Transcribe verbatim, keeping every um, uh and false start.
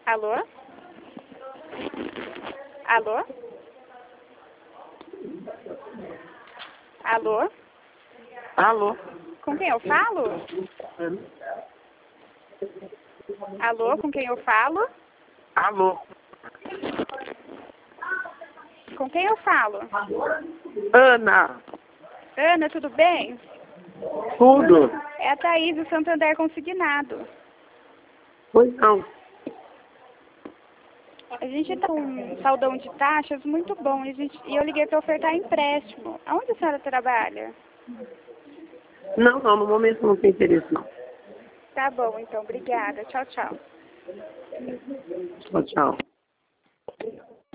Alô? Alô? Alô? Alô? Com quem eu falo? Alô, com quem eu falo? Alô? Com quem eu falo? Ana? Ana, tudo bem? Tudo? É a Thaís do Santander Consignado. Pois não. A gente tá com um saldão de taxas muito bom e, a gente, e eu liguei para ofertar empréstimo. Aonde a senhora trabalha? Não, não, no momento não tem interesse não. Tá bom, então. Obrigada. Tchau, tchau. Tchau, tchau.